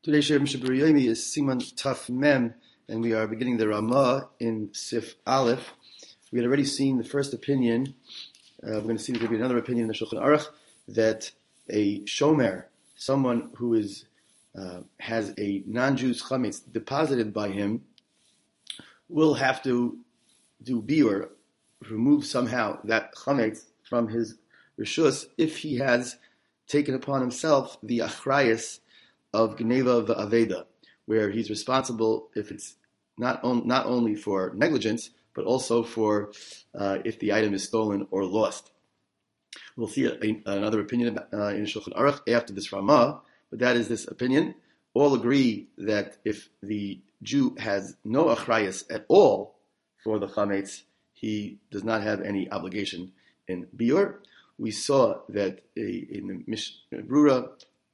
Today's Shir Mishnah Berurah Yomi is Siman Taf Mem, and we are beginning the Ramah in Sif Aleph. We had already seen the first opinion. We're going to see there's going to be another opinion in the Shulchan Aruch that a shomer, someone who is has a non-Jew's chametz deposited by him, will have to do biur, remove somehow that chametz from his rishus if he has taken upon himself the achrayus of Gneva V'Aveda, where he's responsible if it's not only for negligence, but also for if the item is stolen or lost. We'll see another opinion in Shulchan Aruch after this Ramah, but that is this opinion. All agree that if the Jew has no achrayus at all for the chametz, he does not have any obligation in biur. We saw that in the Mishnah Berurah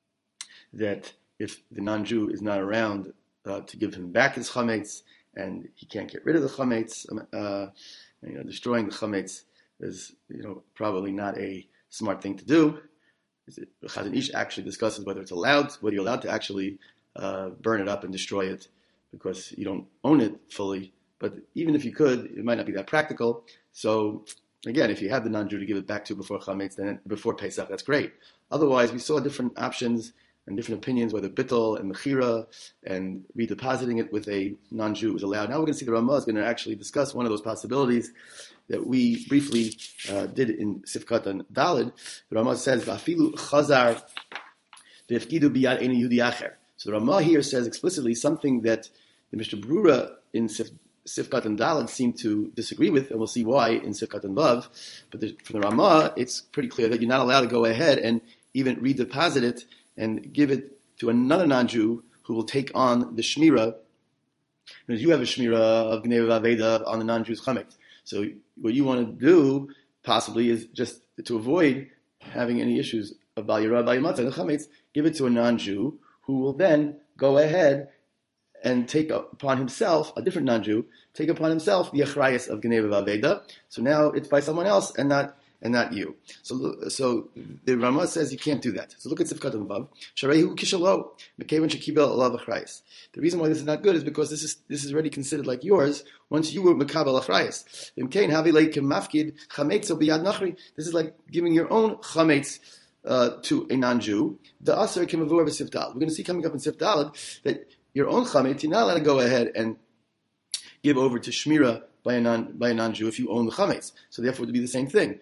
that if the non-Jew is not around to give him back his chametz, and he can't get rid of the chametz, destroying the chametz is probably not a smart thing to do. Chazon Ish actually discusses whether you're allowed to actually burn it up and destroy it because you don't own it fully. But even if you could, it might not be that practical. So again, if you have the non-Jew to give it back to before chametz, then before Pesach, that's great. Otherwise, we saw different options and different opinions, whether bittul and mechira and redepositing it with a non-Jew is allowed. Now we're going to see the Ramah is going to actually discuss one of those possibilities that we briefly did in Sifkat and Dalid. The Ramah says, "V'afilu chazar v'yefkidu biyad eni yehudi acher." So the Ramah here says explicitly something that the Mishnah Berurah in Sifkat and Dalid seem to disagree with, and we'll see why in Sifkat and Vav. But from the Ramah, it's pretty clear that you're not allowed to go ahead and even redeposit it and give it to another non-Jew who will take on the shmira. Because you have a shmira of Gneva V'Aveda on the non-Jew's chametz. So what you want to do possibly is just to avoid having any issues of Bal Yirah, Bal Yimatzah, the chametz, give it to a non-Jew who will then go ahead and take upon himself, a different non-Jew, take upon himself the achrayus of Gneva V'Aveda. So now it's by someone else and not you. So the Ramah says you can't do that. So look at Sifkat and Vav. Sharehu kishalo mekevan shekibel alav achrayus. The reason why this is not good is because this is already considered like yours once you were mekabel achrayus. Imkein havi leikim mafkid chametz biyad nachri. This is like giving your own chametz to a non-Jew. The aser kimavur v'sifdal. We're going to see coming up in Sifdal that your own chametz you're not allowed to go ahead and give over to shmira by a non-Jew if you own the chametz. So therefore it would be the same thing.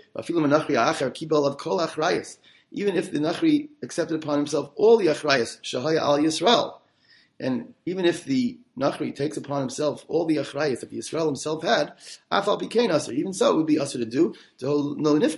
Even if the nachri accepted upon himself all the achrayas, shahaya al Yisrael, and even if the nachri takes upon himself all the achrayas that the Yisrael himself had, afal bikain aser. Even so, it would be aser to do. Because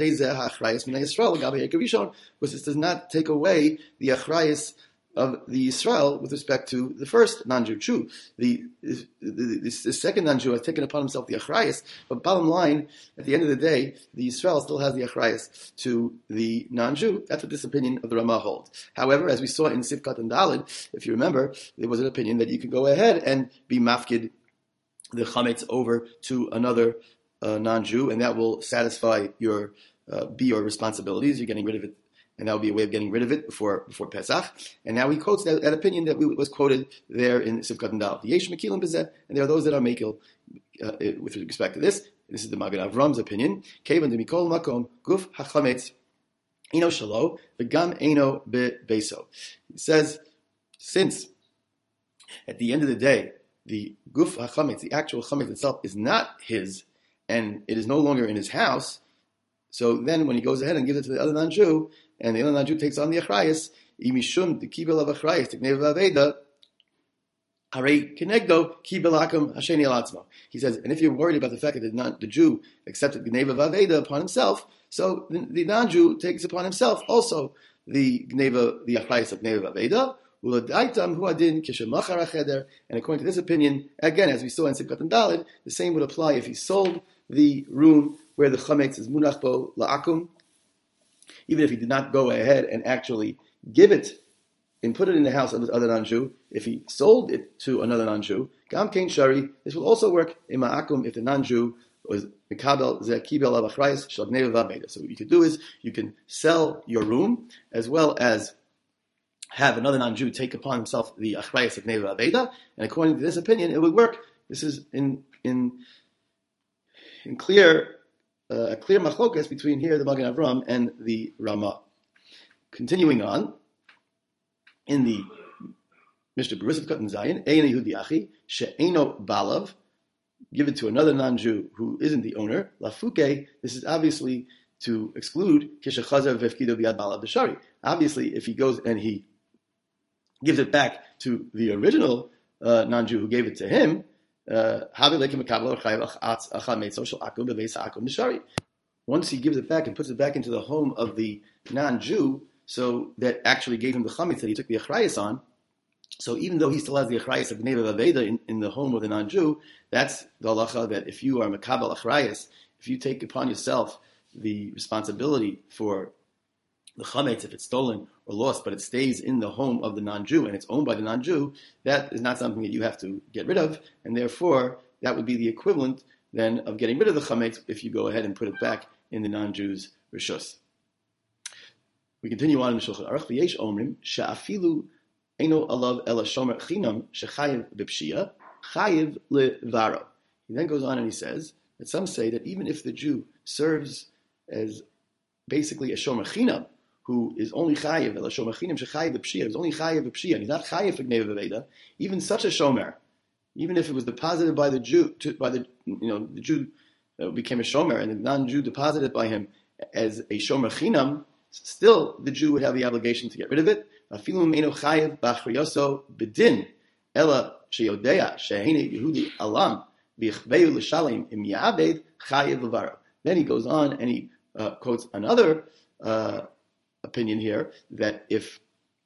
this does not take away the achrayas of the Yisrael with respect to the first non-Jew. True, the second non-Jew has taken upon himself the achrayas, but bottom line, at the end of the day, the Yisrael still has the achrayas to the non-Jew. That's what this opinion of the Ramah holds. However, as we saw in Sifkat and Dalid, if you remember, there was an opinion that you could go ahead and be mafkid the chametz over to another non-Jew, and that will satisfy your biur responsibilities. You're getting rid of it. And that would be a way of getting rid of it before Pesach. And now he quotes that opinion that was quoted there in Sifkat and Dal. The Yesh Mekilim Bezeh, and there are those that are Mekil with respect to this. This is the Magen Avram's opinion. Kevan de Mikol Makom Guf HaChametz Eno Shalo V'Gam Eno Bebeso. He says, since at the end of the day the Guf HaChametz, the actual Chametz itself, is not his, and it is no longer in his house. So then when he goes ahead and gives it to the other non-Jew, and the other non-Jew takes on the achrayas, imishum the kibel of achrayas tekneva v'aveda, harei kenegdo kibel hakam hasheni alatzmo. He says, and if you're worried about the fact that the Jew accepted gneva v'aveda upon himself, so the non-Jew takes upon himself also the achrayas of gneva v'aveda. And according to this opinion, again, as we saw in Sifkat and Dalid, the same would apply if he sold the room where the chametz is munach bo la'akum, even if he did not go ahead and actually give it and put it in the house of the other non-Jew. If he sold it to another non-Jew, gam kein shari, this will also work in ma'akum if the non-Jew was mekabel ze kibel av achrayas shel gneva v'aveda. So what you could do is you can sell your room as well as have another non-Jew take upon himself the achrayas of Neva Aveda, and according to this opinion, it would work. This is in clear a clear machlokas between here the Magen Avram and the Ramah. Continuing on, in the Mishnah Berurah Katan Zayin, Ein Yehudi Achi she'eino balav, give it to another non-Jew who isn't the owner. Lafuke, this is obviously to exclude kishachazer vefkido biad balav b'shari. Obviously, if he goes and he gives it back to the original non-Jew who gave it to him, once he gives it back and puts it back into the home of the non-Jew, so that actually gave him the chametz that he took the achrayas on, so even though he still has the achrayas of Gneva Vaveda in the home of the non-Jew, that's the halacha that if you are makabel achrayas, if you take upon yourself the responsibility for the chametz, if it's stolen or lost, but it stays in the home of the non-Jew and it's owned by the non-Jew, that is not something that you have to get rid of, and therefore that would be the equivalent then of getting rid of the chametz if you go ahead and put it back in the non-Jew's rishus. We continue on in the Shulchan Aruch. V'yesh omrim she'afilu eino alav ela shomer chinam shechayiv b'pshia chayiv levaro. He then goes on and he says that some say that even if the Jew serves as basically a shomer chinam, who is only chayiv, ela shomer chinam shechayiv b'pshia, is only chayiv b'pshia, and he's not chayiv for gneva v'veda, even such a shomer, even if it was deposited by the Jew, the Jew became a shomer, and the non-Jew deposited by him as a shomer chinam, still the Jew would have the obligation to get rid of it. Afilu meinu chayiv b'achriyoso b'din, ela sheyodea she'heine Yehudi alam v'yichveu l'shalim im ya'aved chayiv levaro. Then he goes on and he quotes another opinion here that if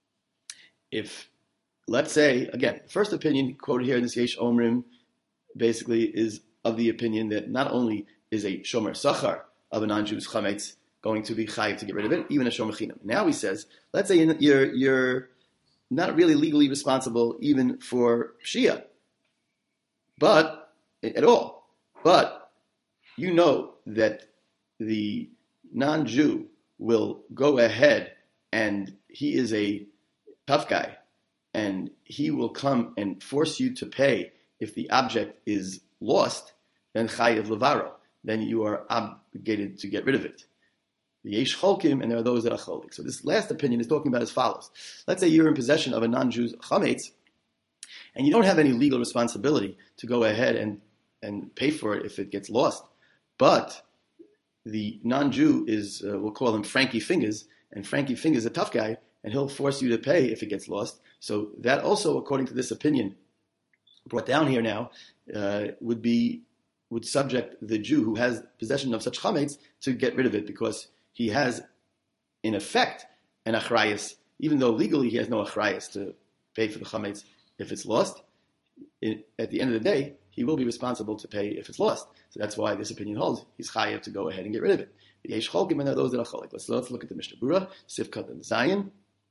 let's say, again, the first opinion quoted here in this Yesh Omrim basically is of the opinion that not only is a shomer sachar of a non-Jew's chametz going to be chayiv to get rid of it, even a shomer chinam. Now he says, let's say you're not really legally responsible even for Shia, but at all. But you know that the non-Jew will go ahead and he is a tough guy, and he will come and force you to pay if the object is lost, then chayiv levaro, then you are obligated to get rid of it. The yesh cholkim, and there are those that are cholik. So this last opinion is talking about as follows. Let's say you're in possession of a non-Jew's chametz, and you don't have any legal responsibility to go ahead and pay for it if it gets lost. But the non-Jew is, we'll call him Frankie Fingers, and Frankie Fingers is a tough guy, and he'll force you to pay if it gets lost. So that also, according to this opinion, brought down here now, would subject the Jew who has possession of such chametz to get rid of it, because he has, in effect, an achrayas, even though legally he has no achrayas to pay for the chametz if it's lost. At the end of the day, he will be responsible to pay if it's lost. So that's why this opinion holds. He's chayav to go ahead and get rid of it. The yesh cholkim, and there are those that are cholik. Let's look at the Mishnah Berurah, Sivkat and Zayin.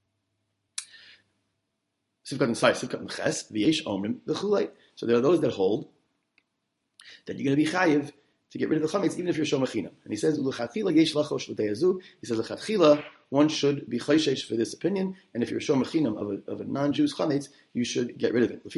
Sivkat and Ches, the yesh omrim, the chulei. So there are those that hold that you're going to be chayiv to get rid of the chametz even if you're shomer chinam. And he says, he says, l'chatchila, one should be chayshesh for this opinion, and if you're a shomer chinam of a non-Jew's chametz, you should get rid of it.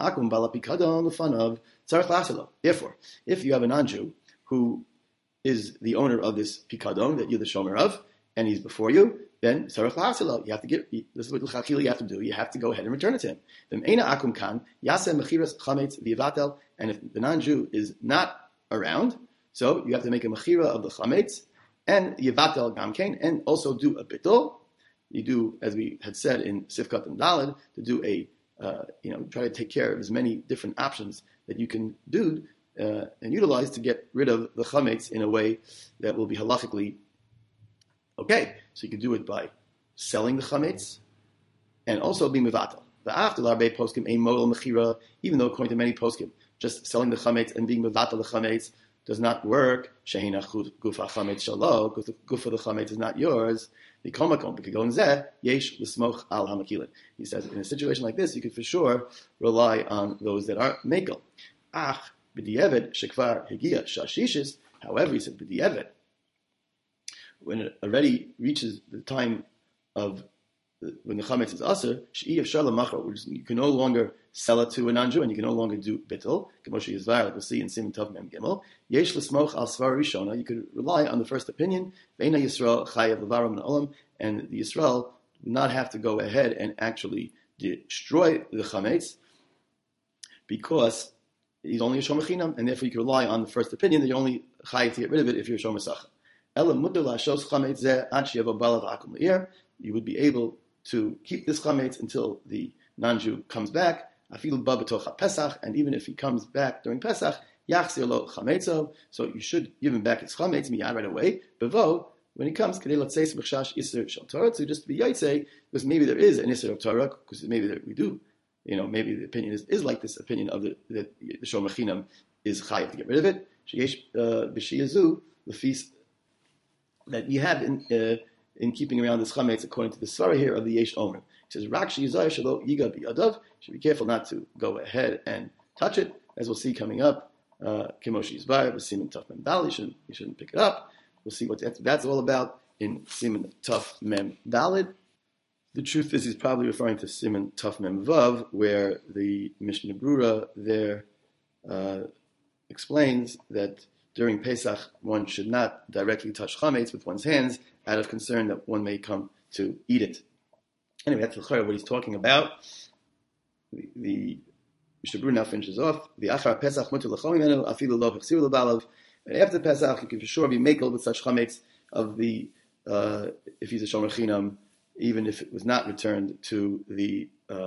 Therefore, if you have a non-Jew who is the owner of this pikadon that you're the shomer of, and he's before you, then tzarech la'asilo, you have to get, this is what l'chatchila you have to do, you have to go ahead and return it to him. And if the non-Jew is not around, so you have to make a mechira of the chametz and yevatel gamkein, and also do a bittul. You do, as we had said in Sifkat and Daled, to do a try to take care of as many different options that you can do and utilize to get rid of the chametz in a way that will be halachically okay. So you can do it by selling the chametz and also being mevatel. The after larbe poskim a modal mechira, even though according to many poskim, just selling the chametz and being mevatel the chametz does not work. Shehina gufa chametz shalo, because the gufa the chametz is not yours. The komakom b'kigon zeh yesh l'smoch al hamakilin. He says in a situation like this, you could for sure rely on those that are mekel. Ach b'di'eved shekvar hegia shashishis. However, he said b'di'eved, when it already reaches the time of when the chametz is aser, you can no longer sell it to a non-Jew, and you can no longer do bittul. K'moshe Yizvayr, like we'll see in Siman Tov Mem Gimel. Yesh l'smoch al svar rishona. You could rely on the first opinion. Ve'ena Yisrael chayav levaram olam, and the Yisrael would not have to go ahead and actually destroy the chametz because he's only a shomer chinam, and therefore you can rely on the first opinion that you're only chayav to get rid of it if you're a shomer sacha. Ela mutar la'ashos chametz zeh ad she'yavo balav akum le'ir. You would be able to keep this chametz until the non-Jew comes back. Afilu ba b'tocha Pesach, and even if he comes back during Pesach, yachzir lo chametzo. So you should give him back his chametz miyad right away. Bevo, when he comes, kadei latzeis b'chash iser shel Torah. So just to be yaitze, because maybe there is an iser of Torah, because maybe we do. Maybe the opinion is like this opinion of that the shomer chinam is chayav to get rid of it. Sheyesh b'shiyazu lefis that you have in keeping around this chametz according to the svara here of the Yesh Omer. He says, Rak sheyizayir shelo yiga biyadav. Should be careful not to go ahead and touch it, as we'll see coming up. K'moshe Yizvayr, Siman Tov Mem Dalid. You shouldn't pick it up. We'll see what that's all about in Siman Tov Mem Dalid. The truth is, he's probably referring to Siman Tov Mem Vav, where the Mishnah Brura there explains that during Pesach one should not directly touch chametz with one's hands out of concern that one may come to eat it. Anyway, that's what he's talking about. The Mishnah Brura now finishes off. The Achar Pesach mutar l'chol mimenu afilu lo hachziru l'balav. And after Pesach, you can for sure be makel with such chametz of the if he's a shomer chinam, even if it was not returned to the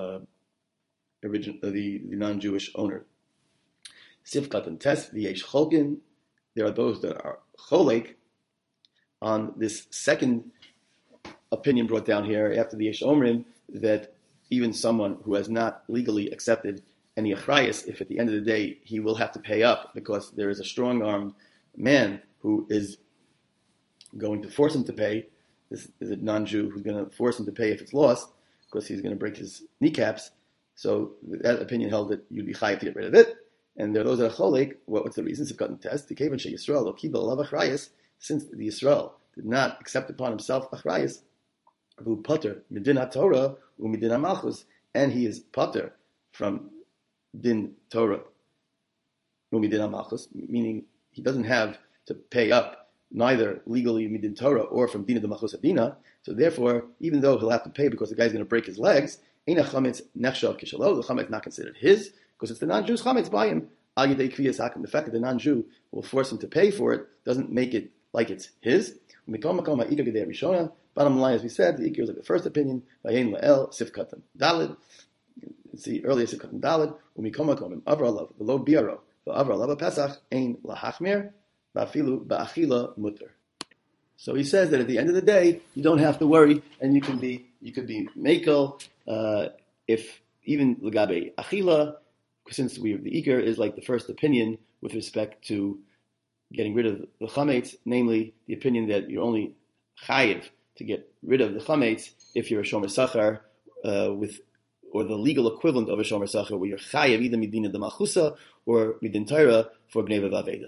the non-Jewish owner. Sifkat and Tes v'yesh cholkin. There are those that are cholek on this second opinion brought down here after the Yesh Omrim, that even someone who has not legally accepted any achrayus, if at the end of the day he will have to pay up because there is a strong-armed man who is going to force him to pay. This is a non-Jew who's going to force him to pay if it's lost because he's going to break his kneecaps. So that opinion held that you'd be chayav to get rid of it. And there are those that are cholek. What's the reason? Sifkat test. The Kevan she Yisrael lo kibel alav achrayus, since the Yisrael did not accept upon himself achrayus, who pater midin haTorah umidin hamalchus, and he is pater from din Torah umidin hamalchus, meaning he doesn't have to pay up neither legally midin Torah or from din of the malchus adina. So therefore, even though he'll have to pay because the guy's going to break his legs, ein chametz nechshav kishalo, the chametz is not considered his, because it's the non-Jew's chametz by him. Al yedei kviyas hakim. The fact that the non-Jew will force him to pay for it doesn't make it like it's his. Bottom line, as we said, the ikir is like the first opinion. Vayein la'el sifkatan dalid. See earlier sifkatan dalid. Umikom makom avra alav v'lo biaro v'avra alav pesach ein lahachmir v'afilu ba'achila mutter. So he says that at the end of the day, you don't have to worry, and you could be mekel if even legabe achila. Since the ikar is like the first opinion with respect to getting rid of the chametz, namely the opinion that you're only chayiv to get rid of the chametz if you're a shomer sachar or the legal equivalent of a shomer sachar, where you're chayiv either midin de malchusa or midin Torah for bnei v'aveda.